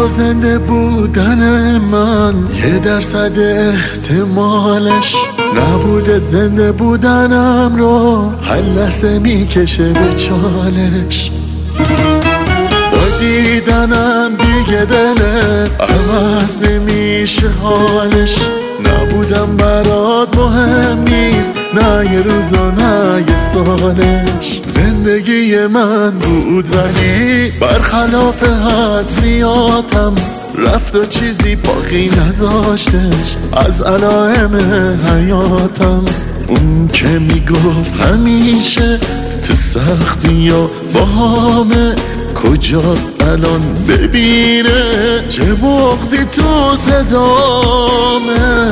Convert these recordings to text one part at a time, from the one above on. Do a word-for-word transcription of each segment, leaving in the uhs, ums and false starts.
تو زنده بودن من یه درصد احتمالش، نبودت زنده بودنم رو هر لحظه میکشه به چالش. با دیدنم دیگه دلت عوض نمیشه حالش، نبودم برات مهم نیست، نه یه روز و نه یه سالش. زندگی من بود ولی برخلاف حد زیادم رفت و چیزی باقی نذاشتش از علائم حیاتم. اون که میگفت همیشه تو سختی یا با همه، کجاست الان ببینه چه بغضی تو صدامه.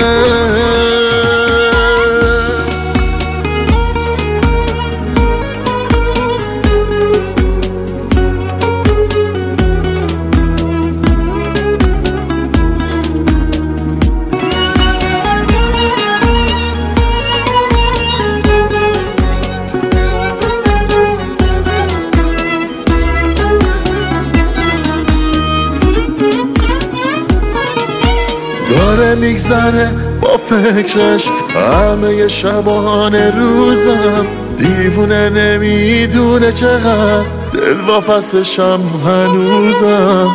داره میگذره با فکرش همه شبانه روزم، دیوونه نمیدونه چقدر دل واپسشم هنوزم.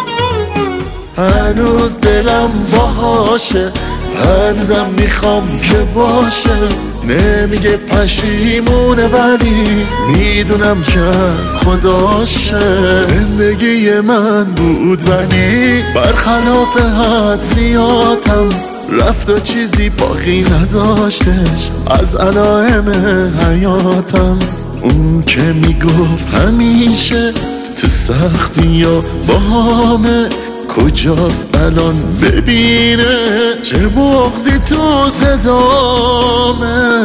هنوز دلم باهاشه، هنوزم میخوام که باشه، نمیگه پشیمونه ولی میدونم که از خداشه. زندگی من بود ولی برخلاف حد زیادم رفت و چیزی باقی نذاشتش از علائم حیاتم. اون که میگفت همیشه تو سختی یا با همه، کجاست الان ببینه چه بغضی تو صدامه.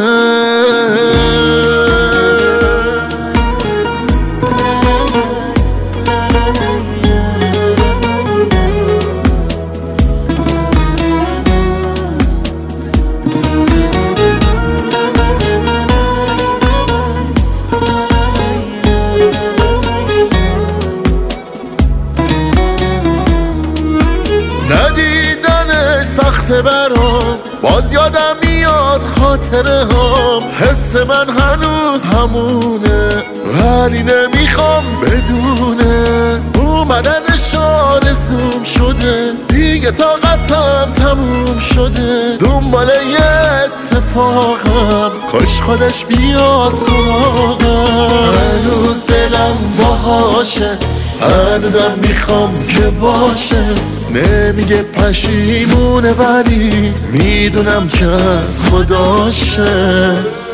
ندیدنش سخته برام، باز یادم میاد خاطره هم، حس من هنوز همونه ولی نمیخوام بدونه. اومدنش آرزوم شده، دیگه طاقتم تموم شده، دنبال یه اتفاقم، کاش خودش بیاد سراغم. هنوز دلم باهاشه، هنوزم میخوام که باشه، نمیگه پشیمونه ولی میدونم که از خداشه.